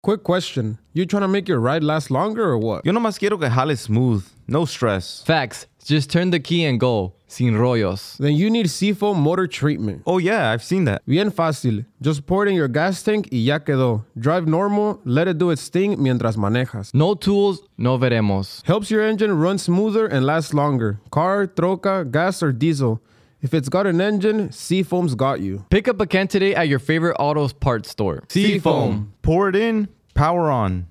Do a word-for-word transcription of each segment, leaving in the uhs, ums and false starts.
Quick question. You trying to make your ride last longer or what? Yo nomás quiero que jale smooth. No stress. Facts. Just turn the key and go. Sin rollos. Then you need Seafoam Motor Treatment. Oh yeah, I've seen that. Bien fácil. Just pour it in your gas tank y ya quedó. Drive normal, let it do its thing mientras manejas. No tools, no veremos. Helps your engine run smoother and last longer. Car, troca, gas, or diesel. If it's got an engine, Seafoam's got you. Pick up a can today at your favorite autos parts store. Seafoam. Pour it in, power on.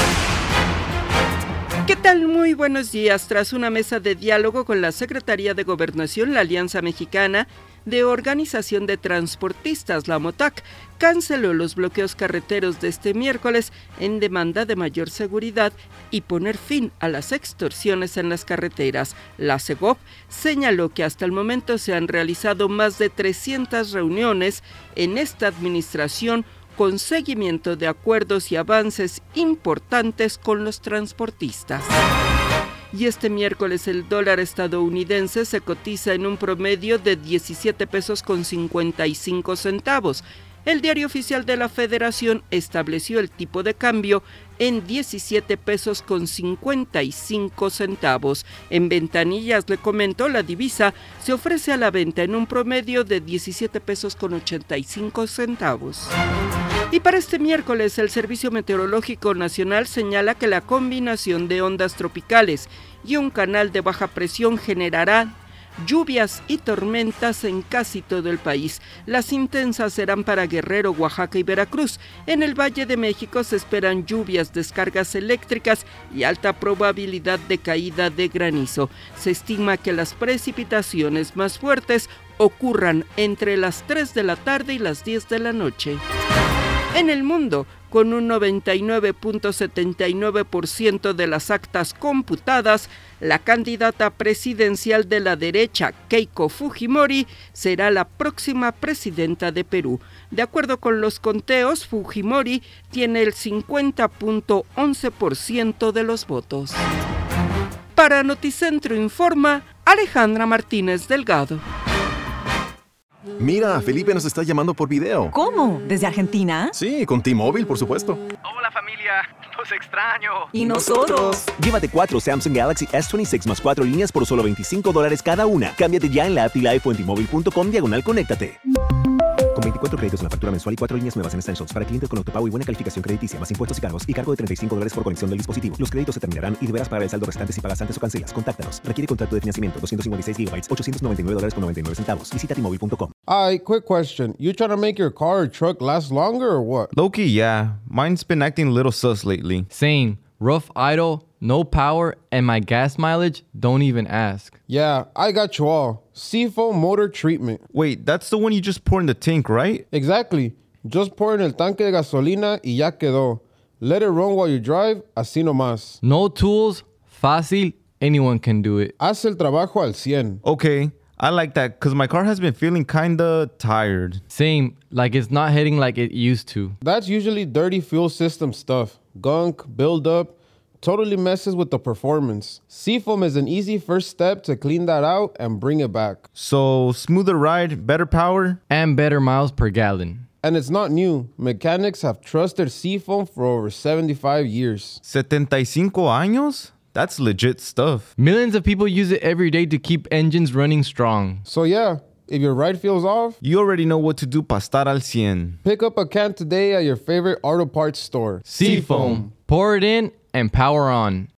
¿Qué tal? Muy buenos días. Tras una mesa de diálogo con la Secretaría de Gobernación, la Alianza Mexicana de Organización de Transportistas, la MOTAC, canceló los bloqueos carreteros de este miércoles en demanda de mayor seguridad y poner fin a las extorsiones en las carreteras. La SEGOP señaló que hasta el momento se han realizado más de trescientas reuniones en esta administración con seguimiento de acuerdos y avances importantes con los transportistas. Y este miércoles el dólar estadounidense se cotiza en un promedio de diecisiete pesos con cincuenta y cinco centavos. El Diario Oficial de la Federación estableció el tipo de cambio en diecisiete pesos con cincuenta y cinco centavos. En ventanillas, le comento, la divisa se ofrece a la venta en un promedio de diecisiete pesos con ochenta y cinco centavos. Y para este miércoles, el Servicio Meteorológico Nacional señala que la combinación de ondas tropicales y un canal de baja presión generará lluvias y tormentas en casi todo el país. Las intensas serán para Guerrero, Oaxaca y Veracruz. En el Valle de México se esperan lluvias, descargas eléctricas y alta probabilidad de caída de granizo. Se estima que las precipitaciones más fuertes ocurran entre las tres de la tarde y las diez de la noche. En el mundo, con un noventa y nueve punto setenta y nueve por ciento de las actas computadas, la candidata presidencial de la derecha, Keiko Fujimori, será la próxima presidenta de Perú. De acuerdo con los conteos, Fujimori tiene el cincuenta punto once por ciento de los votos. Para Noticentro Informa, Alejandra Martínez Delgado. Mira, Felipe nos está llamando por video. ¿Cómo? ¿Desde Argentina? Sí, con T-Mobile, por supuesto. Hola familia, los extraño. ¿Y nosotros? Llévate cuatro Samsung Galaxy S veintiséis más cuatro líneas por solo veinticinco dólares cada una. Cámbiate ya en la app y la iPhone en T-Mobile punto com diagonal conéctate. Con veinticuatro créditos en la factura mensual y cuatro líneas nuevas en Essentials para clientes con autopago y buena calificación crediticia, más impuestos y cargos y cargo de treinta y cinco dólares por conexión del dispositivo. Los créditos se terminarán y deberás pagar el saldo restante si pagas antes o cancelas. Contáctanos. Requiere contrato de financiamiento, doscientos cincuenta y seis gigabytes, ochocientos noventa y nueve dólares con noventa y nueve centavos. Visita T Mobile punto com. Alright, quick question. You trying to make your car or truck last longer or what? Low-key, yeah. Mine's been acting a little sus lately. Same. Rough idle, no power, and my gas mileage, don't even ask. Yeah, I got you all. Seafoam Motor Treatment. Wait, that's the one you just pour in the tank, right? Exactly. Just pour in el tanque de gasolina y ya quedó. Let it run while you drive, así nomás. No tools, fácil, anyone can do it. Haz el trabajo al cien. Okay, I like that because my car has been feeling kinda tired. Same, like it's not hitting like it used to. That's usually dirty fuel system stuff. Gunk, buildup, totally messes with the performance. Seafoam is an easy first step to clean that out and bring it back. So, smoother ride, better power? And better miles per gallon. And it's not new. Mechanics have trusted Seafoam for over seventy-five years. setenta y cinco años? That's legit stuff. Millions of people use it every day to keep engines running strong. So yeah, if your ride feels off, you already know what to do para estar al cien. Pick up a can today at your favorite auto parts store. Seafoam. Pour it in and power on.